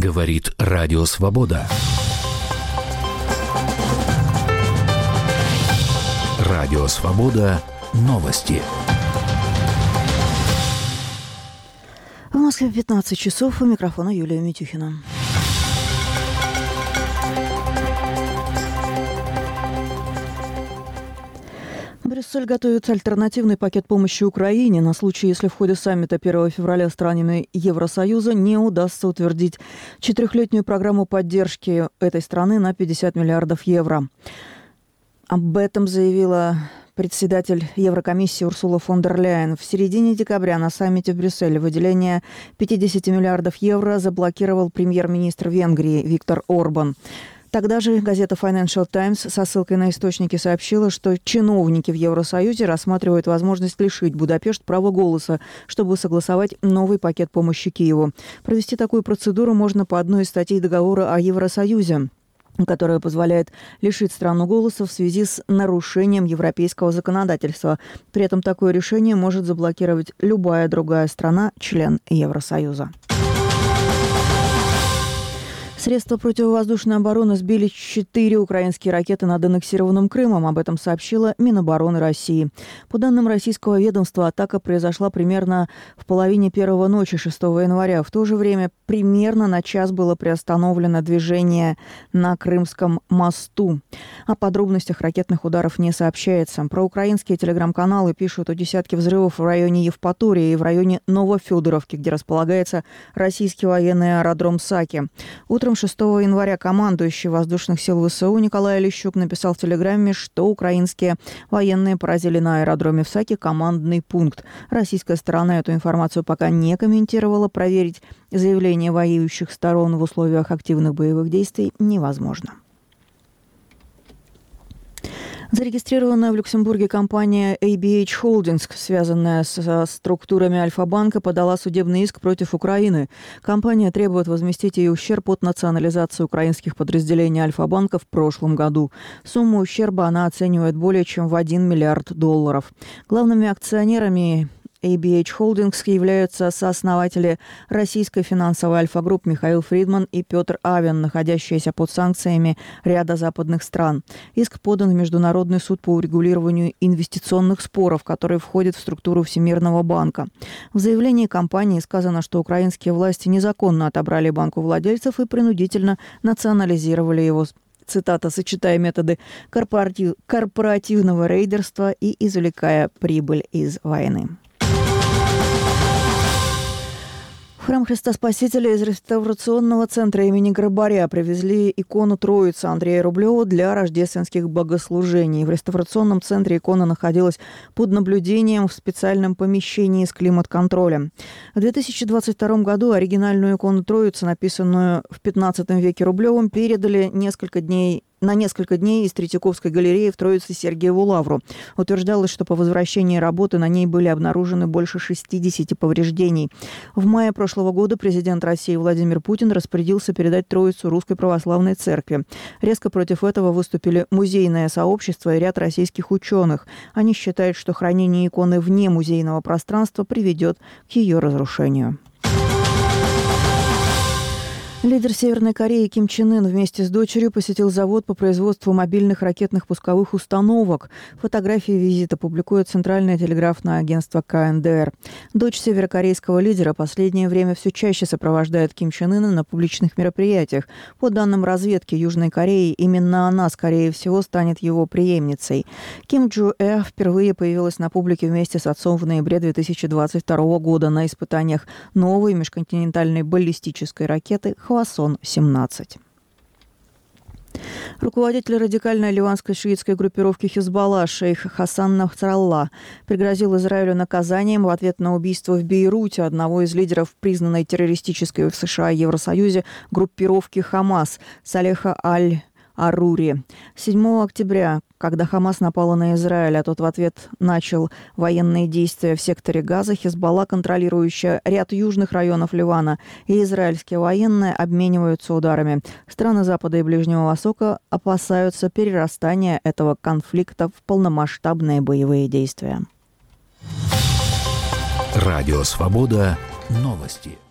Говорит Радио Свобода. Радио Свобода. Новости. В Москве 15 часов. У микрофона Юлия Митюхина. Брюссель готовит альтернативный пакет помощи Украине на случай, если в ходе саммита 1 февраля странами Евросоюза не удастся утвердить 4-летнюю программу поддержки этой страны на 50 миллиардов евро. Об этом заявила председатель Еврокомиссии Урсула фон дер Ляйен. В середине декабря на саммите в Брюсселе выделение 50 миллиардов евро заблокировал премьер-министр Венгрии Виктор Орбан. Тогда же газета Financial Times со ссылкой на источники сообщила, что чиновники в Евросоюзе рассматривают возможность лишить Будапешт права голоса, чтобы согласовать новый пакет помощи Киеву. Провести такую процедуру можно по одной из статей договора о Евросоюзе, которая позволяет лишить страну голоса в связи с нарушением европейского законодательства. При этом такое решение может заблокировать любая другая страна, член Евросоюза. Средства противовоздушной обороны сбили 4 украинские ракеты над аннексированным Крымом. Об этом сообщила Минобороны России. По данным российского ведомства, атака произошла примерно в половине первого ночи 6 января. В то же время примерно на час было приостановлено движение на Крымском мосту. О подробностях ракетных ударов не сообщается. Проукраинские телеграм-каналы пишут о десятке взрывов в районе Евпатории и в районе Новофедоровки, где располагается российский военный аэродром Саки. Утром 6 января командующий воздушных сил ВСУ Николай Олещук написал в телеграмме, что украинские военные поразили на аэродроме в Саке командный пункт. Российская сторона эту информацию пока не комментировала. Проверить заявления воюющих сторон в условиях активных боевых действий невозможно. Зарегистрированная в Люксембурге компания ABH Holdings, связанная со структурами Альфа-банка, подала судебный иск против Украины. Компания требует возместить ей ущерб от национализации украинских подразделений Альфа-банка в прошлом году. Сумму ущерба она оценивает более чем в $1 миллиард. Главными акционерами ABH Holdings являются сооснователи российской финансовой Альфа-групп Михаил Фридман и Петр Авен, находящиеся под санкциями ряда западных стран. Иск подан в Международный суд по урегулированию инвестиционных споров, который входит в структуру Всемирного банка. В заявлении компании сказано, что украинские власти незаконно отобрали банк у владельцев и принудительно национализировали его, цитата, сочетая методы корпоративного рейдерства и извлекая прибыль из войны. В храм Христа Спасителя из реставрационного центра имени Грабаря привезли икону Троицы Андрея Рублева для рождественских богослужений. В реставрационном центре икона находилась под наблюдением в специальном помещении с климат-контролем. В 2022 году оригинальную икону Троицы, написанную в XV веке Рублевым, передали на несколько дней из Третьяковской галереи в Троице Сергиеву лавру. Утверждалось, что по возвращении работы на ней были обнаружены больше 60 повреждений. В мае прошлого года президент России Владимир Путин распорядился передать Троицу Русской Православной Церкви. Резко против этого выступили музейное сообщество и ряд российских ученых. Они считают, что хранение иконы вне музейного пространства приведет к ее разрушению. Лидер Северной Кореи Ким Чен Ын вместе с дочерью посетил завод по производству мобильных ракетных пусковых установок. Фотографии визита публикует Центральное телеграфное агентство КНДР. Дочь северокорейского лидера последнее время все чаще сопровождает Ким Чен Ына на публичных мероприятиях. По данным разведки Южной Кореи, именно она, скорее всего, станет его преемницей. Ким Джу Э впервые появилась на публике вместе с отцом в ноябре 2022 года на испытаниях новой межконтинентальной баллистической ракеты «Хвасон-17». Руководитель радикальной ливанской шиитской группировки Хизбалла шейх Хасан Насралла пригрозил Израилю наказанием в ответ на убийство в Бейруте одного из лидеров признанной террористической в США и Евросоюзе группировки «Хамас» Салеха Аль-Арури. 7 октября, когда Хамас напала на Израиль, а тот в ответ начал военные действия в секторе Газа, Хизбалла, контролирующая ряд южных районов Ливана, и израильские военные обмениваются ударами. Страны Запада и Ближнего Востока опасаются перерастания этого конфликта в полномасштабные боевые действия. Радио Свобода. Новости.